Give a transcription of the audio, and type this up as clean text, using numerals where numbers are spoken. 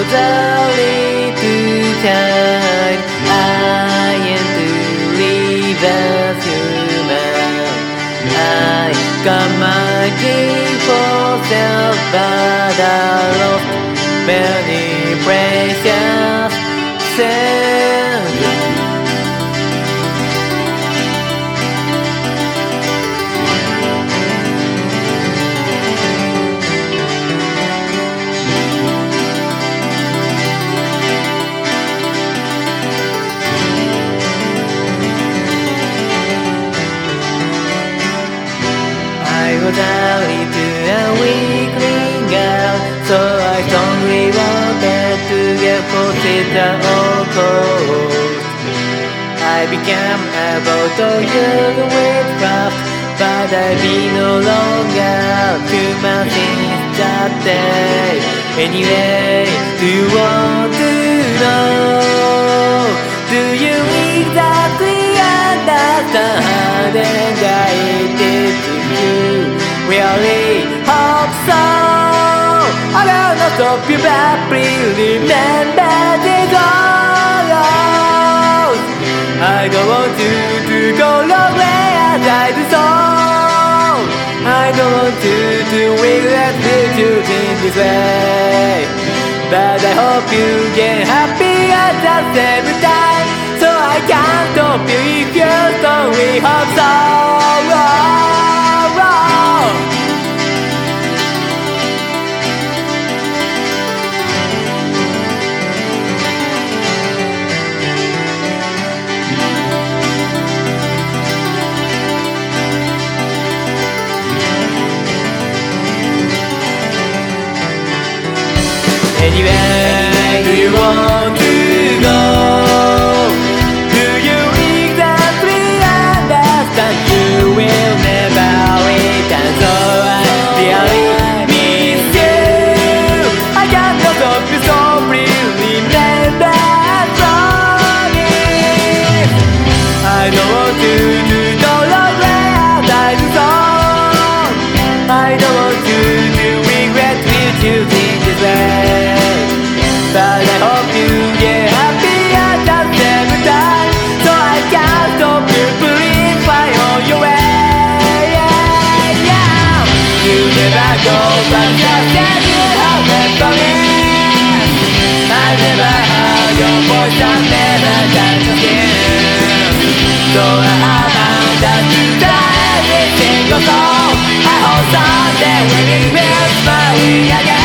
the little child. I am to live as human. I got my gift for self, but I lost many precious things. I was married to a weakling girl, so I strongly wanted to get considered or cold. I became able to use witchcraft, but I be no longer human since that day. Anyway, do you want to know? Do you exactly understand how I did to you? Really hope so. I will not stop you, but please remember this all. I don't want you to go long way as I do so. I don't want you to regret you in this way, but I hope you get happy at the same time, so I can't stop you if you strongly hope so. Anyway, do you want to go? Do you exactly understand? You will never return, so I really miss you. I cannot stop you, so please remember promise. I don't want you to go long way as I do so. I don't want you to regret with you in this way, but I hope you get happy at the same time, so I can't stop you. Please find on your way. You never go back, just as you have never been. I never heard your voice, I never touched your skin, so I have understood every single song. I hope someday we will smile again.